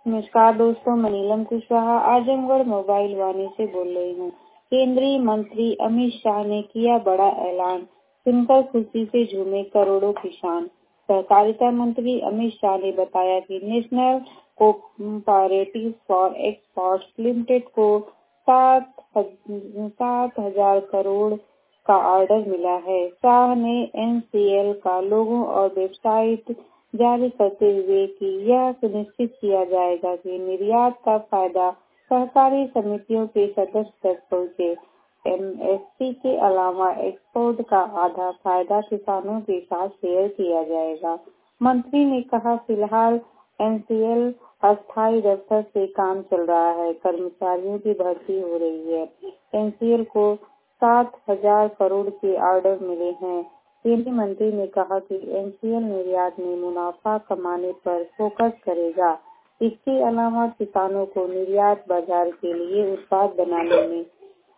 नमस्कार दोस्तों, मैं नीलम कुशवाहा आजमगढ़ मोबाइल वाणी से बोल रही हूँ। केंद्रीय मंत्री अमित शाह ने किया बड़ा ऐलान, सुनकर खुशी से झूमे करोड़ों किसान। सहकारिता मंत्री अमित शाह ने बताया कि national cooperative for exports limited को 7,000 करोड़ का ऑर्डर मिला है। शाह ने एनसीएल का लोगो और वेबसाइट जारी करते हुए कि यह सुनिश्चित किया जाएगा कि निर्यात का फायदा सहकारी समितियों के सदस्य तक पहुँचे। एमएसपी के अलावा एक्सपोर्ट का आधा फायदा किसानों के साथ शेयर किया जाएगा। मंत्री ने कहा, फिलहाल एनसीएल अस्थायी दफ्तर से काम चल रहा है, कर्मचारियों की भर्ती हो रही है। एनसीएल को 7,000 करोड़ के ऑर्डर मिले हैं। केंद्रीय मंत्री ने कहा कि एनसीएल निर्यात में मुनाफा कमाने पर फोकस करेगा। इसके अलावा किसानों को निर्यात बाजार के लिए उत्पाद बनाने में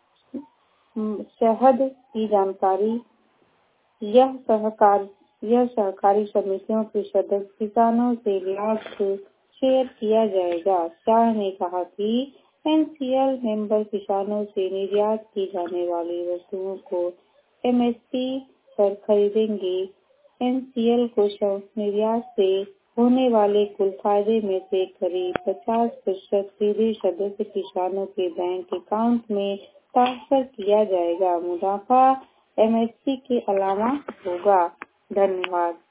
शहद की जानकारी यह सहकारी समितियों के सदस्य किसानों से लाभ शेयर किया जाएगा। शाह ने कहा कि एनसीएल मेंबर किसानों से निर्यात की जाने वाली वस्तुओं को एमएसपी पर खरीदेंगे। एनसीएल को निर्यात से होने वाले कुल फायदे में से करीब 50% सीधे सदस्य किसानों के बैंक अकाउंट में ट्रांसफर किया जाएगा। मुनाफा एमएसपी के अलावा होगा। धन्यवाद।